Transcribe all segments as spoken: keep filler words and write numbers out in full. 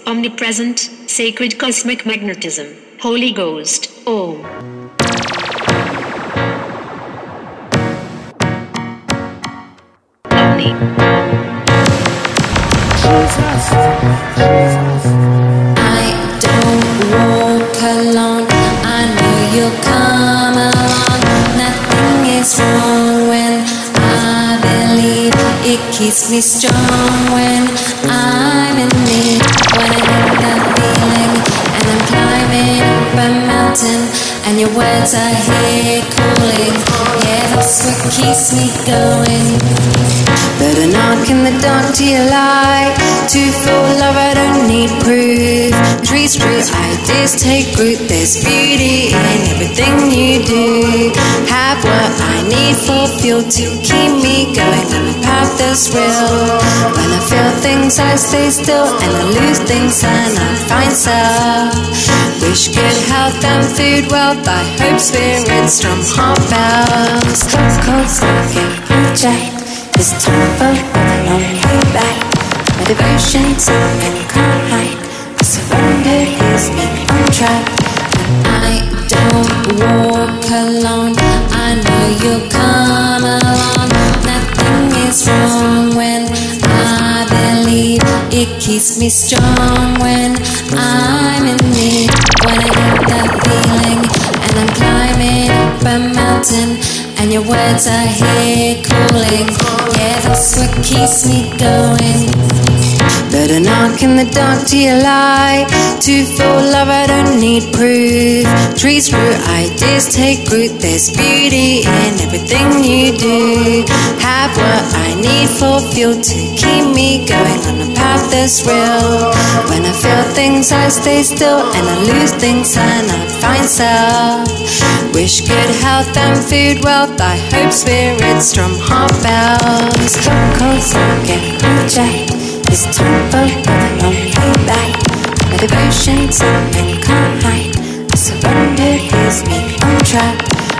omnipresent, sacred cosmic magnetism, Holy Ghost, Om. Omni. Jesus, Jesus. I don't walk alone, I know you'll come along. Nothing is wrong when I believe. It keeps me strong when I'm in need. When I get that feeling and I'm climbing up a mountain and your words I hear calling. Yeah, that's what keeps me going. But a knock in the dark to your light. To full love I don't need proof. Trees root, ideas take root. There's beauty in everything you do. Have what I need for fuel to keep me going on a path that's real. When I feel things I stay still, and I lose things and I find self. Wish good health and food, wealth. I hope spirits drum heart bells. Cold, cold, smoking, project. It's time for a long way back. My devotion to and can't hide. I surrender is me on track. I don't walk alone, I know you'll come along. Nothing is wrong when I believe. It keeps me strong when I'm in need. When I get that feeling and I'm climbing up a mountain and your words I hear calling. Yeah, that's what keeps me going. But a knock in the dark to your light. To full love I don't need proof. Trees root, ideas take root. There's beauty in everything you do. Have what I need for fuel to keep me going on a path that's real. When I feel things I stay still, and I lose things and I find self. Wish good health and food, wealth. I hope spirits drum heart bells. Cold, cold, smoking, project. It's time for a long way back. My devotion to and can't hide. I surrender is me on track.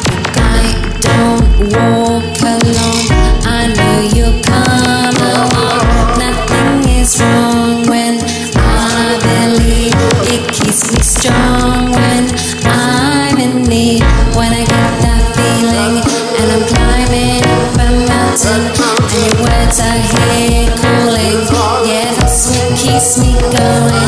I don't walk alone, I know you'll come along. Nothing is wrong when I believe. It keeps me strong when I'm in need. When I get that feeling and I'm climbing up a mountain and your words I hear calling. Yeah, that's what keeps me going.